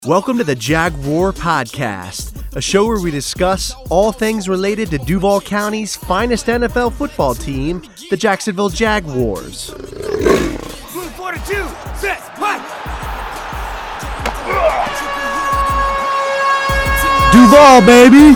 Welcome to the Jag War Podcast, a show where we discuss all things related to Duval County's finest NFL football team, the Jacksonville Jaguars. Move 42, sets, what? Duval, baby!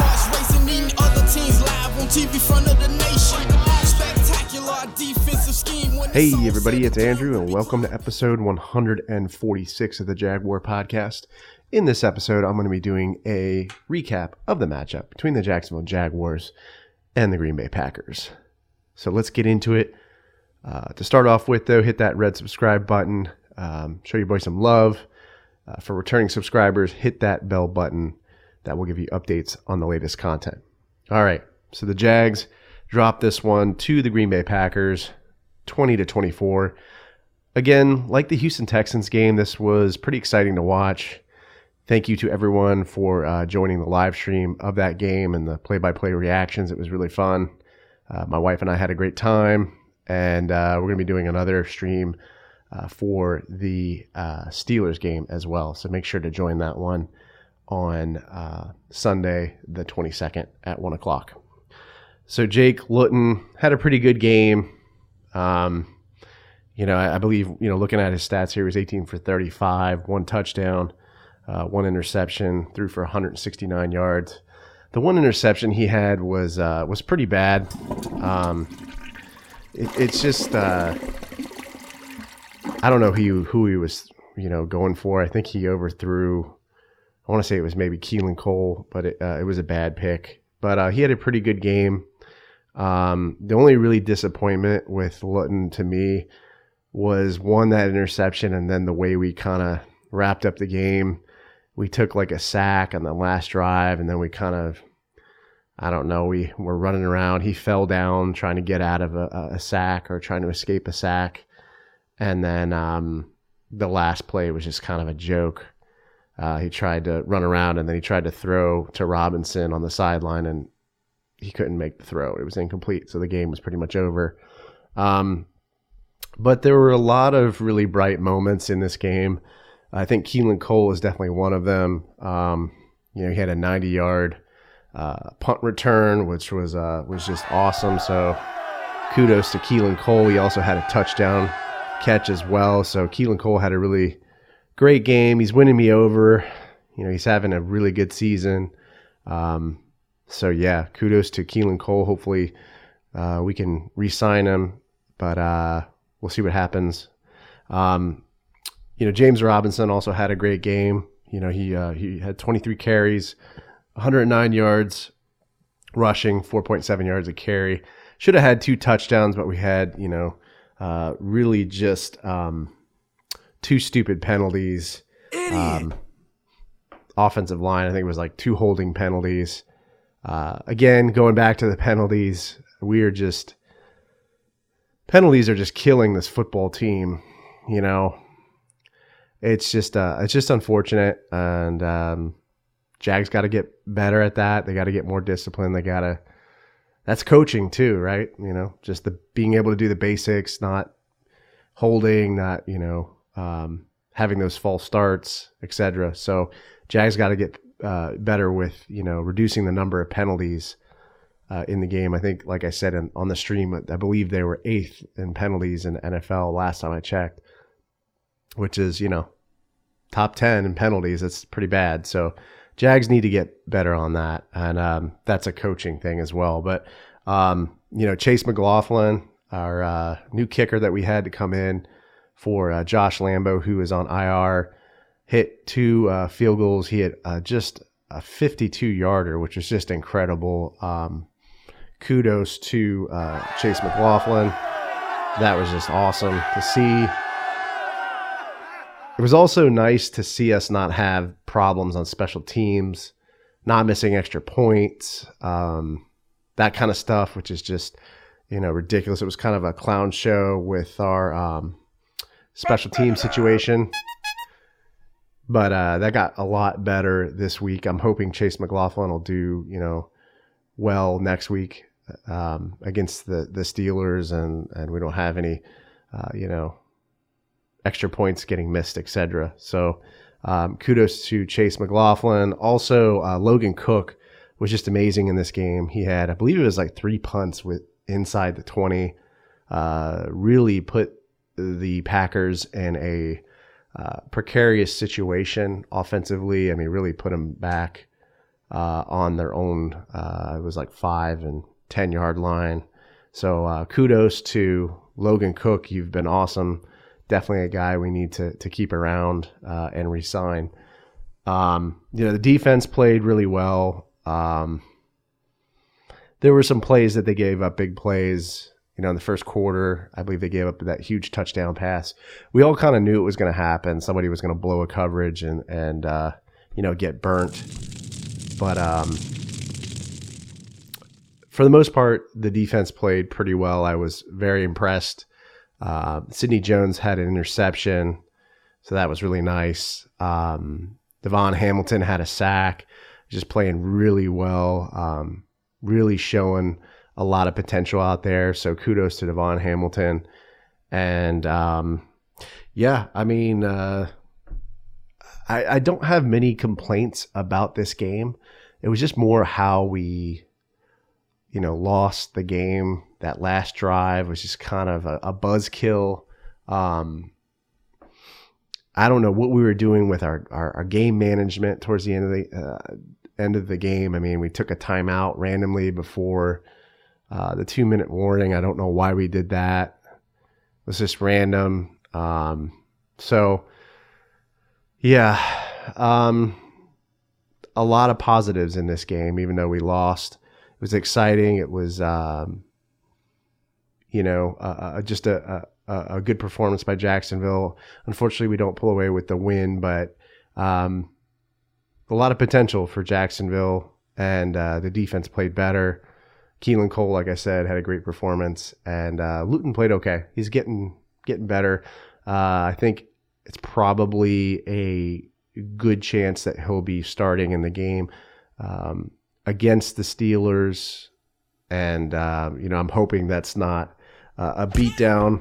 Hey everybody, it's Andrew and welcome to episode 146 of the Jaguar Podcast. In this episode, I'm going to be doing a recap of the matchup between the Jacksonville Jaguars and the Green Bay Packers. So let's get into it. To start off with though, hit that red subscribe button. Show your boy some love. For returning subscribers, hit that bell button. That will give you updates on the latest content. All right, so the Jags dropped this one to the Green Bay Packers, 20-24. Again, like the Houston Texans game, this was pretty exciting to watch. Thank you to everyone for joining the live stream of that game and the play-by-play reactions. It was really fun. My wife and I had a great time, and we're going to be doing another stream for the Steelers game as well. So make sure to join that one on Sunday, the 22nd at 1 o'clock. So Jake Luton had a pretty good game. I believe, looking at his stats here, he was 18 for 35, one touchdown, one interception, threw for 169 yards. The one interception he had was pretty bad. It's just I don't know who he was going for. I think he overthrew. I want to say it was maybe Keelan Cole, but it was a bad pick. But he had a pretty good game. The only really disappointment with Luton to me was that interception, and then the way we kind of wrapped up the game. We took like a sack on the last drive, and then we kind of, we were running around. He fell down trying to get out of a sack or trying to escape a sack. And then the last play was just kind of a joke. He tried to run around, and then he tried to throw to Robinson on the sideline, and he couldn't make the throw. It was incomplete, so the game was pretty much over. But there were a lot of really bright moments in this game. I think Keelan Cole is definitely one of them. He had a 90-yard punt return, which was just awesome. So kudos to Keelan Cole. He also had a touchdown catch as well. So Keelan Cole had a really great game. He's winning me over. He's having a really good season. So yeah, kudos to Keelan Cole. Hopefully we can re-sign him, but we'll see what happens. James Robinson also had a great game. He had 23 carries, 109 yards rushing, 4.7 yards a carry. Should have had 2 touchdowns, but we had, really just 2 stupid penalties. Offensive line, I think it was like 2 holding penalties. Again, going back to the penalties, penalties are just killing this football team. It's just unfortunate, and Jags got to get better at that. They got to get more discipline. That's coaching too, right? Just the being able to do the basics, not holding, not having those false starts, etc. So Jags got to get better with reducing the number of penalties in the game. I think, like I said on the stream, I believe they were 8th in penalties in the NFL last time I checked, which is top 10 in penalties. That's pretty bad. So Jags need to get better on that, and that's a coaching thing as well. But Chase McLaughlin, our new kicker that we had to come in for Josh Lambo, who is on IR, hit 2 field goals. He had just a 52-yarder, which was just incredible. Kudos to Chase McLaughlin. That was just awesome to see. It was also nice to see us not have problems on special teams, not missing extra points, that kind of stuff, which is just, ridiculous. It was kind of a clown show with our special team situation. But that got a lot better this week. I'm hoping Chase McLaughlin will do, well next week against the Steelers, and we don't have any, extra points getting missed, etc. So Kudos to Chase McLaughlin. Also, Logan Cook was just amazing in this game. He had, I believe it was like 3 punts with inside the 20. Really put the Packers in a precarious situation offensively. I mean, really put them back on their own. It was like 5 and 10 yard line. So kudos to Logan Cook. You've been awesome. Definitely a guy we need to keep around and re-sign. The defense played really well. There were some plays that they gave up, big plays. In the first quarter, I believe they gave up that huge touchdown pass. We all kind of knew it was going to happen. Somebody was going to blow a coverage and get burnt. But for the most part, the defense played pretty well. I was very impressed. Sidney Jones had an interception, so that was really nice. Devon Hamilton had a sack, just playing really well, really showing a lot of potential out there. So kudos to Devon Hamilton. And I don't have many complaints about this game. It was just more how we lost the game. That last drive was just kind of a buzzkill. I don't know what we were doing with our game management towards the end of the game. I mean, we took a timeout randomly before the 2-minute warning. I don't know why we did that. It was just random. A lot of positives in this game, even though we lost. It was exciting. It was, just a good performance by Jacksonville. Unfortunately, we don't pull away with the win, but a lot of potential for Jacksonville, and the defense played better. Keelan Cole, like I said, had a great performance, and Luton played okay. He's getting better. I think it's probably a good chance that he'll be starting in the game against the Steelers, and I'm hoping that's not a beatdown.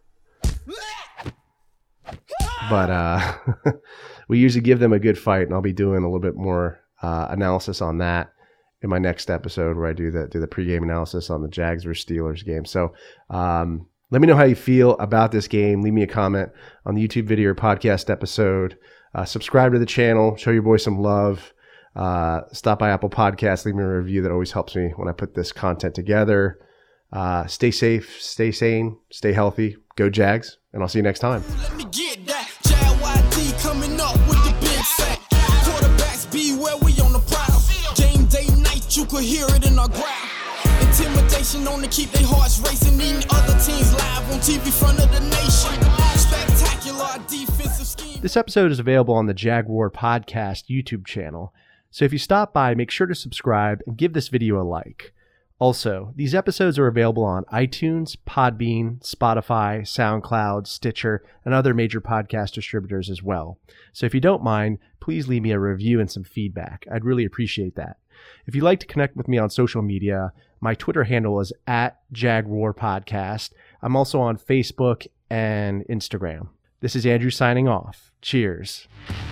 But we usually give them a good fight, and I'll be doing a little bit more analysis on that in my next episode, where I do the pregame analysis on the Jags versus Steelers game. So let me know how you feel about this game. Leave me a comment on the YouTube video or podcast episode. Subscribe to the channel. Show your boy some love. Stop by Apple Podcasts. Leave me a review. That always helps me when I put this content together. Stay safe, stay sane, stay healthy. Go Jags, and I'll see you next time. Let me get that. JYD coming up with the big sack. Quarterbacks beware, we on the prowl. Game day night, you could hear it in our growl. Intimidation on to keep their hearts racing. Eating other teams live on TV front of the nation. Spectacular defensive scheme. This episode is available on the Jaguar Podcast YouTube channel. So if you stop by, make sure to subscribe and give this video a like. Also, these episodes are available on iTunes, Podbean, Spotify, SoundCloud, Stitcher, and other major podcast distributors as well. So if you don't mind, please leave me a review and some feedback. I'd really appreciate that. If you'd like to connect with me on social media, my Twitter handle is @JagWarPodcast. I'm also on Facebook and Instagram. This is Andrew signing off. Cheers.